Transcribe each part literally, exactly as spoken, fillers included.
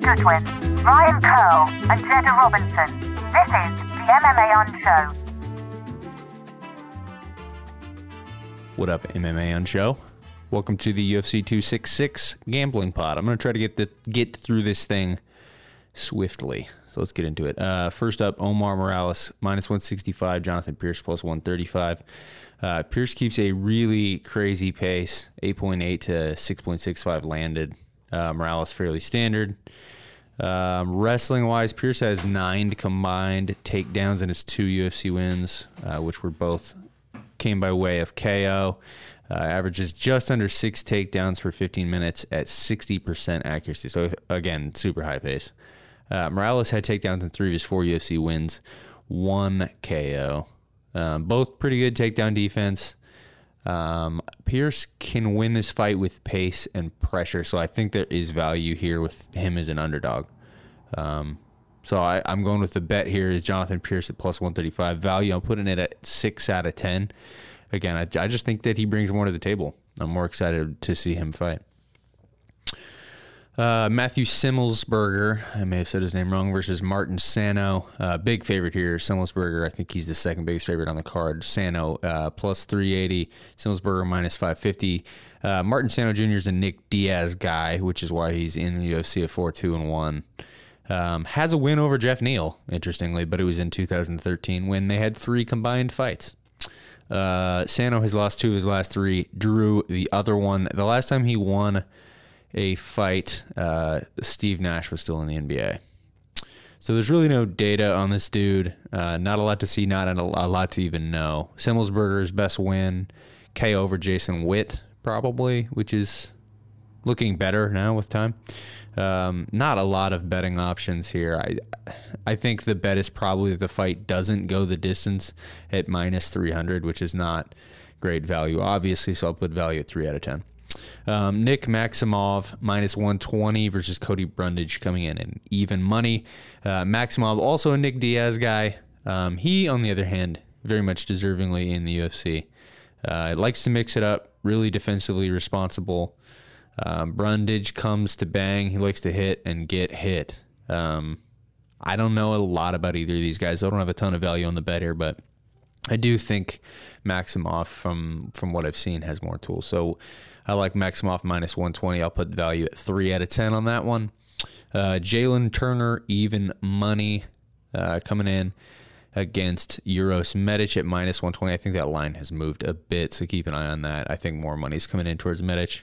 Goodwin, Ryan Curl, and Jeddah Robinson. This is the M M A On Show. What up, M M A On Show? Welcome to the U F C two sixty-six Gambling Pod. I'm going to try to get the get through this thing swiftly. So let's get into it. Uh, first up, Omar Morales, minus one sixty-five. Jonathan Pierce, plus one thirty-five. Uh, Pierce keeps a really crazy pace, eight point eight to six point six five landed. Uh, Morales fairly standard. Um, Wrestling-wise, Pierce has nine combined takedowns in his two U F C wins, uh, which were both came by way of K O. Uh, averages just under six takedowns per fifteen minutes at sixty percent accuracy. So, again, super high pace. Uh, Morales had takedowns in three of his four U F C wins, one K O. Um, both pretty good takedown defense. Um, Pierce can win this fight with pace and pressure, so I think there is value here with him as an underdog. Um, so I, I'm going with the bet here is Jonathan Pierce at plus one thirty-five. Value, I'm putting it at six out of ten. Again, I, I just think that he brings more to the table. I'm more excited to see him fight. Uh, Matthew Simmelsberger, I may have said his name wrong, versus Martin Sano. Uh, big favorite here. Simmelsberger, I think he's the second biggest favorite on the card. Sano, uh, plus three eighty. Simmelsberger, minus five fifty. Uh, Martin Sano Junior is a Nick Diaz guy, which is why he's in the U F C at four two and one. Um, has a win over Jeff Neal, interestingly, but it was in two thousand thirteen when they had three combined fights. Uh, Sano has lost two of his last three. Drew the other one. The last time he won a fight, uh, Steve Nash was still in the N B A. So there's really no data on this dude. Uh, not a lot to see, not a, a lot to even know. Simmelsberger's best win, K O over Jason Witt, probably, which is looking better now with time. Um, not a lot of betting options here. I I think the bet is probably that the fight doesn't go the distance at minus three hundred, which is not great value, obviously, so I'll put value at three out of ten. Um, Nick Maximov, minus one twenty versus Cody Brundage coming in at even money. Uh, Maximov, also a Nick Diaz guy. Um, he, on the other hand, very much deservingly in the U F C. Uh, likes to mix it up, really defensively responsible. Um, Brundage comes to bang. He likes to hit and get hit. Um, I don't know a lot about either of these guys. I don't have a ton of value on the bet here, but I do think Maximov, from from what I've seen, has more tools. So I like Maximov minus one twenty. I'll put value at three out of ten on that one. Uh, Jalen Turner, even money, uh, coming in against Uros Medic at minus one twenty. I think that line has moved a bit, so keep an eye on that. I think more money is coming in towards Medic.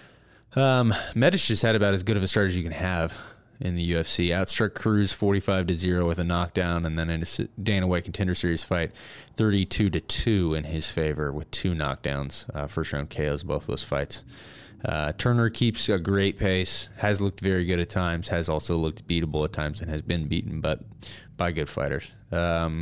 Um, Medic just had about as good of a start as you can have in the U F C. Outstruck Cruz forty-five to zero with a knockdown, and then in a Dana White Contender Series fight, thirty-two to two in his favor with two knockdowns. Uh, first round K Os, both those fights. Uh, Turner keeps a great pace, has looked very good at times, has also looked beatable at times, and has been beaten, but by good fighters. Um,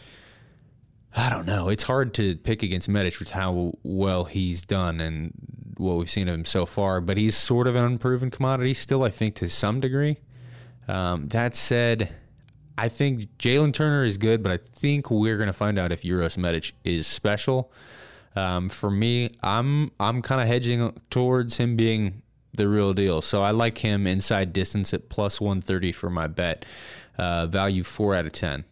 I don't know. It's hard to pick against Medic with how well he's done and what we've seen of him so far, but he's sort of an unproven commodity still, I think, to some degree. Um, that said, I think Jalen Turner is good, but I think we're going to find out if Uros Medic is special. Um, for me, I'm I'm kind of hedging towards him being the real deal. So I like him inside distance at plus one thirty for my bet. Uh, value four out of ten.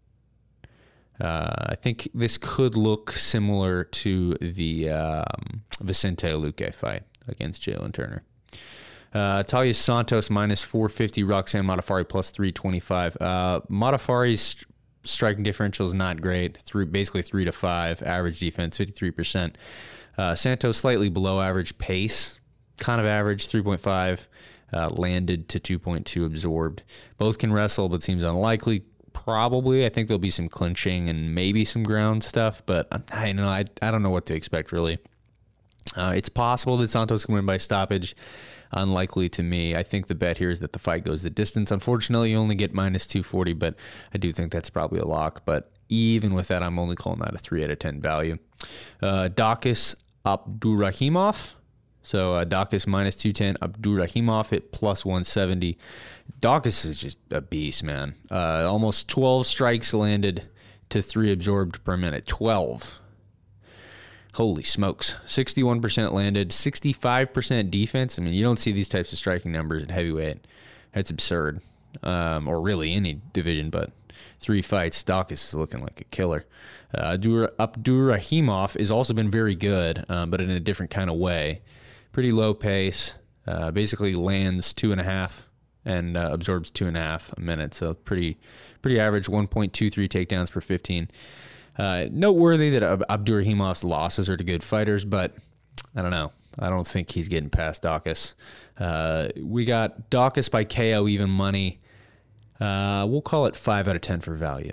Uh, I think this could look similar to the um, Vicente Luque fight against Jalen Turner. Uh, Talia Santos minus four fifty, Roxanne Modafferi plus three twenty-five. Uh, Modafferi's st- striking differential is not great, through basically three to five. Average defense, fifty-three percent. Uh, Santos slightly below average pace, kind of average, three point five. Uh, landed to two point two absorbed. Both can wrestle, but seems unlikely. Probably, I think there'll be some clinching and maybe some ground stuff, but I know I I don't know what to expect really. Uh, it's possible that Santos can win by stoppage. Unlikely to me. I think the bet here is that the fight goes the distance. Unfortunately, you only get minus two forty, but I do think that's probably a lock. But even with that, I'm only calling that a three out of ten value. Uh, Dakis Abdurrahimov. So uh, Dakis minus two ten, Abdurrahimov at plus one seventy. Dakis is just a beast, man. Uh, almost twelve strikes landed to three absorbed per minute. twelve. Holy smokes. sixty-one percent landed, sixty-five percent defense. I mean, you don't see these types of striking numbers at heavyweight. That's absurd. Um, or really any division, but three fights, Daukaus is looking like a killer. Uh, Abdurakhimov has also been very good, um, but in a different kind of way. Pretty low pace, uh, basically lands two and a half and uh, absorbs two and a half a minute, so pretty pretty average, one point two three takedowns per fifteen. Uh, noteworthy that Ab- Abdurakhimov's losses are to good fighters, but I don't know. I don't think he's getting past Daukaus. Uh, we got Daukaus by K O even money. Uh, we'll call it five out of ten for value.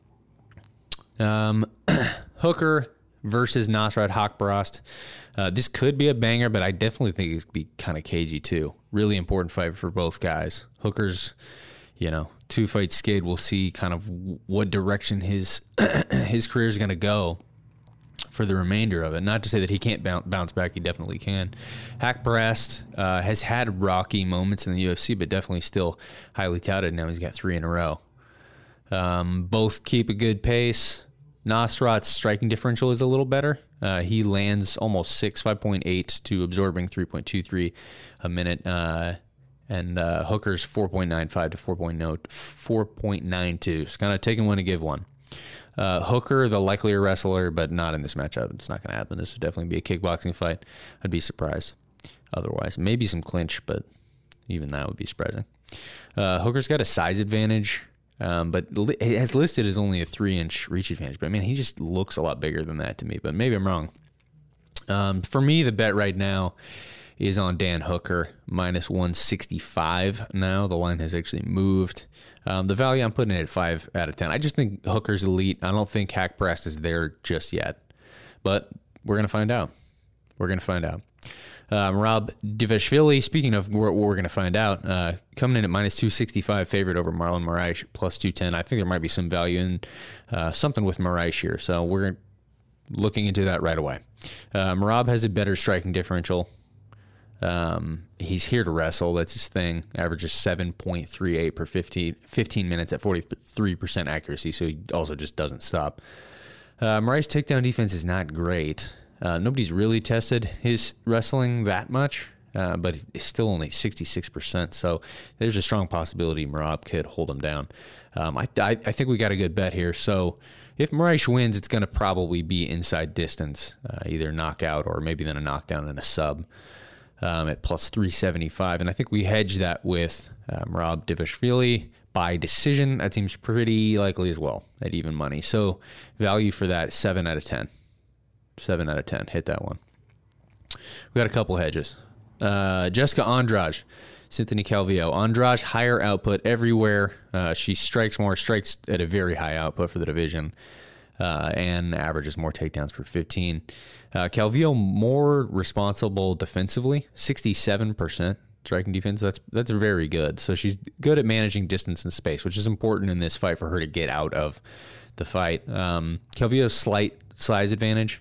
Um, Hooker versus Nasrat Haqparast. Uh, this could be a banger, but I definitely think it could be kind of cagey too. Really important fight for both guys. Hooker's, you know, two fight skid. We'll see kind of what direction his his career is going to go for the remainder of it. Not to say that he can't bounce back. He definitely can. Haqparast uh, has had rocky moments in the U F C, but definitely still highly touted. Now he's got three in a row. Um, both keep a good pace. Nasrat's striking differential is a little better. Uh, he lands almost six, five point eight to absorbing three point two three a minute. Uh, and uh, Hooker's four point nine five to four point nine two. It's kind of taking one to give one. Uh, Hooker, the likelier wrestler, but not in this matchup. It's not going to happen. This would definitely be a kickboxing fight. I'd be surprised otherwise. Maybe some clinch, but even that would be surprising. Uh, Hooker's got a size advantage, um, but li- it has listed as only a three-inch reach advantage. But, I mean, he just looks a lot bigger than that to me, but maybe I'm wrong. Um, for me, the bet right now is on Dan Hooker, minus one sixty-five now. The line has actually moved. Um, the value, I'm putting it at five out of ten. I just think Hooker's elite. I don't think Haqparast is there just yet. But we're going to find out. We're going to find out. Um, Rob Divashvili, speaking of what we're going to find out, uh, coming in at minus two sixty-five, favorite over Marlon Moraes, plus two ten. I think there might be some value in uh, something with Moraes here. So we're looking into that right away. Um, Rob has a better striking differential. Um, he's here to wrestle. That's his thing. Averages seven point three eight per fifteen, fifteen minutes at forty-three percent accuracy. So he also just doesn't stop. Uh, Moraes' takedown defense is not great. Uh, nobody's really tested his wrestling that much, uh, but it's still only sixty-six percent. So there's a strong possibility Merab could hold him down. Um, I, I, I think we got a good bet here. So if Moraes wins, it's going to probably be inside distance, uh, either knockout or maybe then a knockdown and a sub. Um, at plus three seventy-five, and I think we hedge that with um, Rob Divashvili by decision. That seems pretty likely as well at even money. So value for that, seven out of ten. seven out of ten. Hit that one. We got a couple hedges. Uh, Jessica Andrade, Cynthia Calvillo. Andrade, higher output everywhere. Uh, she strikes more, strikes at a very high output for the division, uh, and averages more takedowns per fifteen. Uh, Calvillo more responsible defensively, sixty-seven percent striking defense. That's that's very good. So she's good at managing distance and space, which is important in this fight for her to get out of the fight. Um, Calvillo's slight size advantage.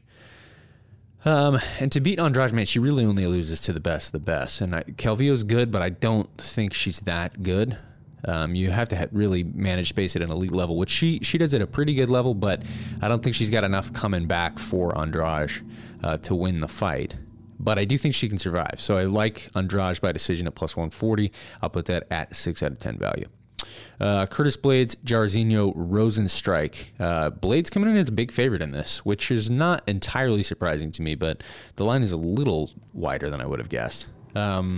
Um, and to beat Andrade, man, she really only loses to the best of the best. And I, Calvillo's good, but I don't think she's that good. Um, you have to ha- really manage space at an elite level, which she she does at a pretty good level, but I don't think she's got enough coming back for Andrade uh, to win the fight. But I do think she can survive. So I like Andrade by decision at plus one forty. I'll put that at six out of ten value. Uh, Curtis Blades, Jairzinho Rosenstrike. Uh, Blades coming in as a big favorite in this, which is not entirely surprising to me, but the line is a little wider than I would have guessed. Um,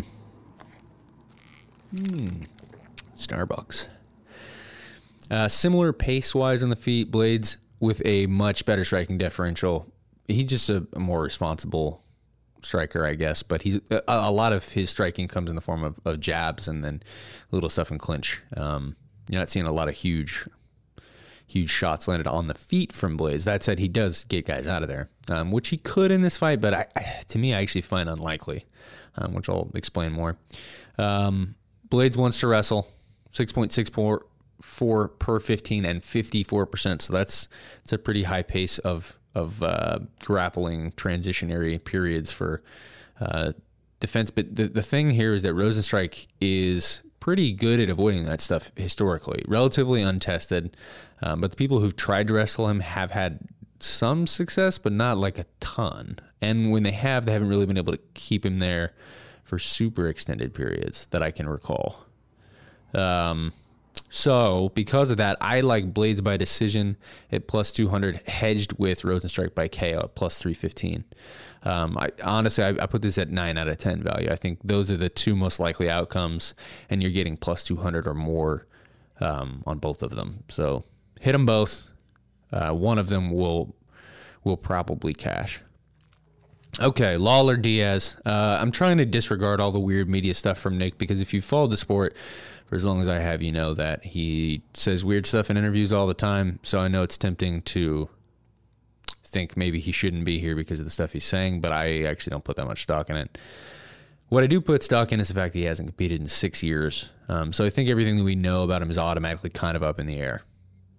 hmm. Starbucks. Uh, similar pace-wise on the feet, Blades with a much better striking differential. He's just a, a more responsible striker, I guess, but he's a, a lot of his striking comes in the form of, of jabs and then little stuff in clinch. Um, you're not seeing a lot of huge, huge shots landed on the feet from Blades. That said, he does get guys out of there, um, which he could in this fight, but I, I, to me, I actually find unlikely, um, which I'll explain more. Um, Blades wants to wrestle. six point six four per fifteen and fifty-four percent. So that's it's a pretty high pace of of uh, grappling transitionary periods for uh, defense. But the, the thing here is that Rosenstrike is pretty good at avoiding that stuff historically, relatively untested. Um, but the people who've tried to wrestle him have had some success, but not like a ton. And when they have, they haven't really been able to keep him there for super extended periods that I can recall. Um, so because of that, I like Blades by decision at plus two hundred, hedged with Rosenstrike by K O at plus three fifteen. Um, I honestly, I, I put this at nine out of ten value. I think those are the two most likely outcomes, and you're getting plus two hundred or more um, on both of them. So hit them both. Uh, one of them will will probably cash. Okay, Lawler Diaz. Uh, I'm trying to disregard all the weird media stuff from Nick, because if you followed the sport for as long as I have, you know that he says weird stuff in interviews all the time. So I know it's tempting to think maybe he shouldn't be here because of the stuff he's saying, but I actually don't put that much stock in it. What I do put stock in is the fact that he hasn't competed in six years. Um, so I think everything that we know about him is automatically kind of up in the air.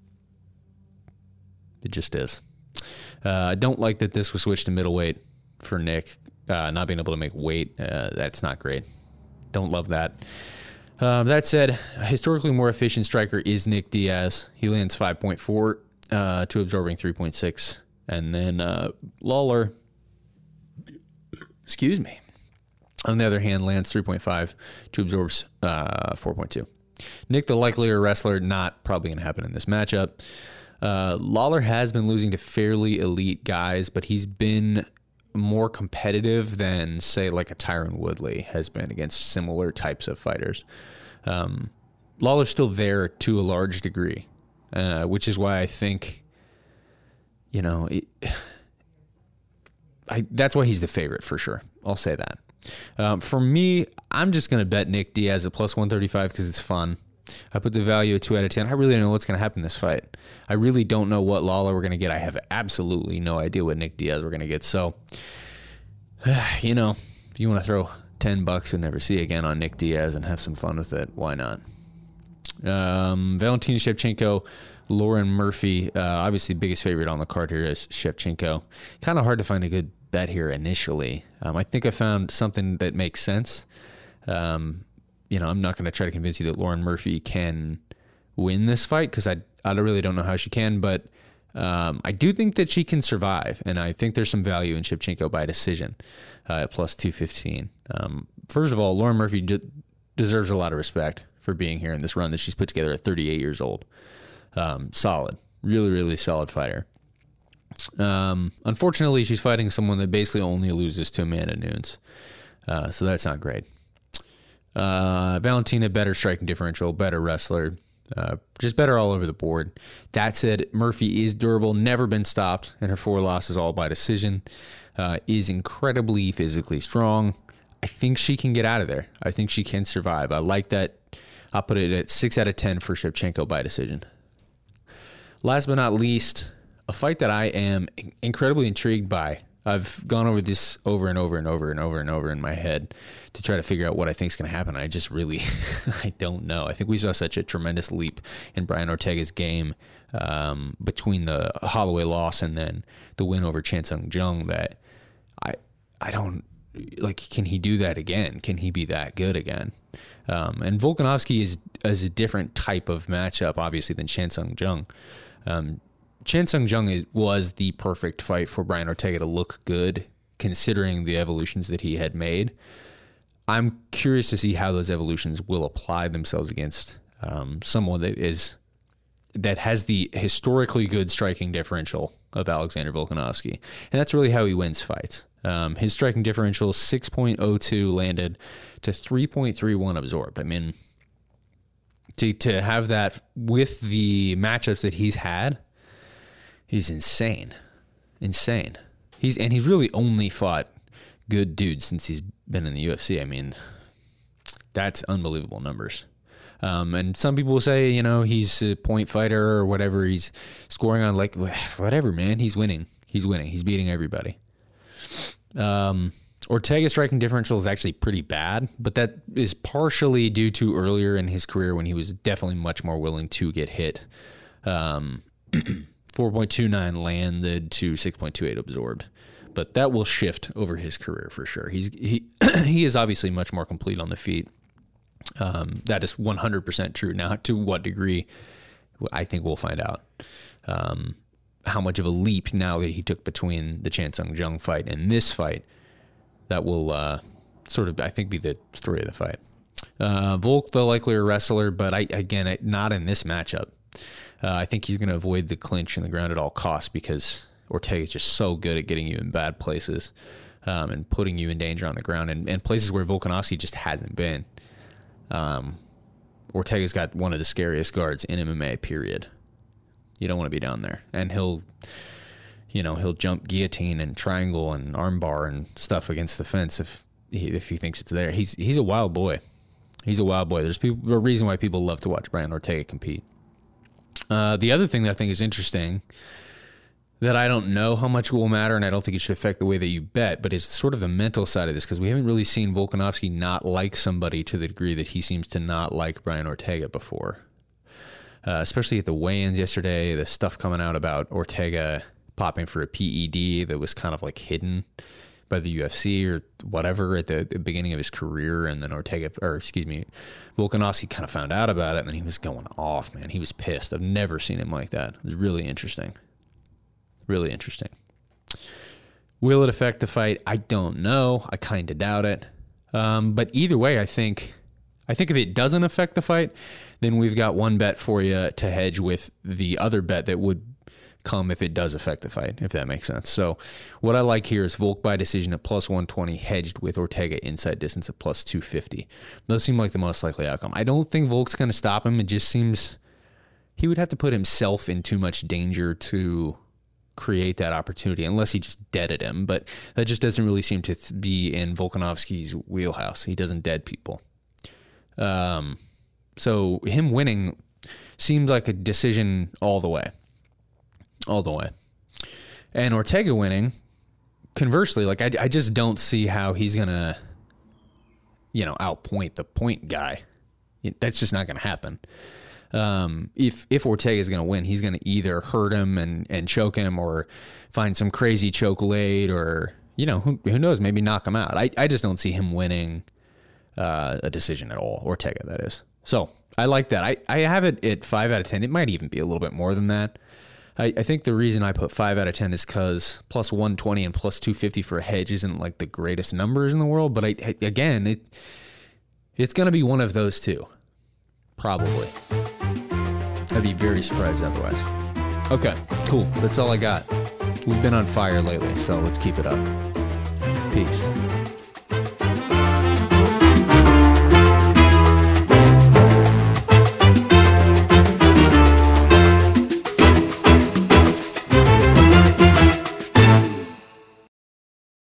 It just is. Uh, I don't like that this was switched to middleweight for Nick, uh, not being able to make weight. Uh, that's not great. Don't love that. Um, that said, a historically more efficient striker is Nick Diaz. He lands five point four uh, to absorbing three point six. And then uh, Lawler, excuse me, on the other hand, lands three point five to absorbs uh, four point two. Nick, the likelier wrestler, not probably going to happen in this matchup. Uh, Lawler has been losing to fairly elite guys, but he's been more competitive than, say, like a Tyron Woodley has been against similar types of fighters. Um, Lawler's still there to a large degree, uh, which is why I think, you know, it, I, that's why he's the favorite for sure. I'll say that. Um, for me, I'm just going to bet Nick Diaz at plus one thirty-five because it's fun. I put the value at two out of ten. I really don't know what's going to happen in this fight. I really don't know what Lawler we're going to get. I have absolutely no idea what Nick Diaz we're going to get. So, you know, if you want to throw ten bucks and never see again on Nick Diaz and have some fun with it, why not? Um, Valentina Shevchenko, Lauren Murphy, uh, obviously biggest favorite on the card here is Shevchenko. Kind of hard to find a good bet here initially. Um, I think I found something that makes sense. Um, you know, I'm not going to try to convince you that Lauren Murphy can win this fight because I, I really don't know how she can, but um, I do think that she can survive, and I think there's some value in Shevchenko by decision uh, at plus two fifteen. Um, first of all, Lauren Murphy de- deserves a lot of respect for being here in this run that she's put together at thirty-eight years old. Um, solid. Really, really solid fighter. Um, unfortunately, she's fighting someone that basically only loses to Amanda Nunes. Uh, so that's not great. Uh, Valentina, better striking differential, better wrestler, uh, just better all over the board. That said, Murphy is durable, never been stopped, and her four losses all by decision. Uh, is incredibly physically strong. I think she can get out of there. I think she can survive. I like that. I'll put it at six out of ten for Shevchenko by decision. Last but not least, a fight that I am incredibly intrigued by. I've gone over this over and over and over and over and over in my head to try to figure out what I think is going to happen. I just really, I don't know. I think we saw such a tremendous leap in Brian Ortega's game um, between the Holloway loss and then the win over Chan Sung Jung that I, I don't, like, can he do that again? Can he be that good again? Um, and Volkanovski is, is a different type of matchup, obviously, than Chan Sung Jung. Um, Chan Sung Jung is, was the perfect fight for Brian Ortega to look good, considering the evolutions that he had made. I'm curious to see how those evolutions will apply themselves against um, someone that is that has the historically good striking differential of Alexander Volkanovski, and that's really how he wins fights. Um, his striking differential six point oh two landed to three point three one absorbed. I mean, to to have that with the matchups that he's had. He's insane, insane. He's and he's really only fought good dudes since he's been in the U F C. I mean, that's unbelievable numbers. Um, and some people will say, you know, he's a point fighter or whatever. He's scoring on like whatever, man. He's winning. He's winning. He's beating everybody. Um, Ortega's striking differential is actually pretty bad, but that is partially due to earlier in his career when he was definitely much more willing to get hit. Um, four point two nine landed to six point two eight absorbed, but that will shift over his career for sure. He's he he is obviously much more complete on the feet. Um, that is one hundred percent true. Now, to what degree, I think we'll find out. Um, how much of a leap now that he took between the Chan Sung Jung fight and this fight, that will uh, sort of, I think, be the story of the fight. Uh, Volk, the likelier wrestler, but I again, I, not in this matchup. Uh, I think he's going to avoid the clinch and the ground at all costs because Ortega is just so good at getting you in bad places um, and putting you in danger on the ground and, and places where Volkanovski just hasn't been. Um, Ortega's got one of the scariest guards in M M A, period. You don't want to be down there. And he'll, you know, he'll jump guillotine and triangle and armbar and stuff against the fence if he, if he thinks it's there. He's he's a wild boy. He's a wild boy. There's people, a reason why people love to watch Brian Ortega compete. Uh, the other thing that I think is interesting that I don't know how much will matter, and I don't think it should affect the way that you bet, but it's sort of the mental side of this, because we haven't really seen Volkanovski not like somebody to the degree that he seems to not like Brian Ortega before. Uh, especially at the weigh-ins yesterday, the stuff coming out about Ortega popping for a P E D that was kind of like hidden by the U F C or whatever at the, the beginning of his career, and then Ortega, or excuse me, Volkanovski kind of found out about it, and then he was going off, man. He was pissed. I've never seen him like that. It was really interesting. Really interesting. Will it affect the fight? I don't know. I kind of doubt it. Um, but either way, I think, I think if it doesn't affect the fight, then we've got one bet for you to hedge with the other bet that would come if it does affect the fight, if that makes sense. So what I like here is Volk by decision at plus one twenty, hedged with Ortega inside distance at plus two fifty. Those seem like the most likely outcome. I don't think Volk's going to stop him. It just seems he would have to put himself in too much danger to create that opportunity, unless he just deaded him. But that just doesn't really seem to be in Volkanovski's wheelhouse. He doesn't dead people. Um, so him winning seems like a decision all the way. All the way. And Ortega winning, conversely, like I, I just don't see how he's going to, you know, outpoint the point guy. That's just not going to happen. Um, if if Ortega is going to win, he's going to either hurt him and, and choke him, or find some crazy choke late, or, you know, who, who knows, maybe knock him out. I, I just don't see him winning uh, a decision at all. Ortega, that is. So I like that. I, I have it at five out of ten. It might even be a little bit more than that. I, I think the reason I put five out of ten is because plus one twenty and plus two fifty for a hedge isn't like the greatest numbers in the world. But I, again, it it's going to be one of those two. Probably. I'd be very surprised otherwise. Okay, cool. That's all I got. We've been on fire lately, so let's keep it up. Peace.